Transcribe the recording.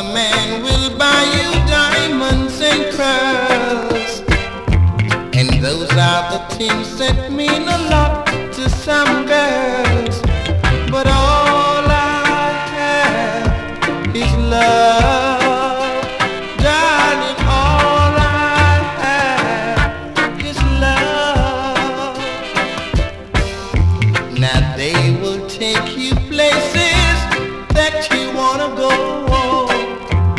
man will buy you diamonds and pearls, and those are the things that mean a lot to some girls.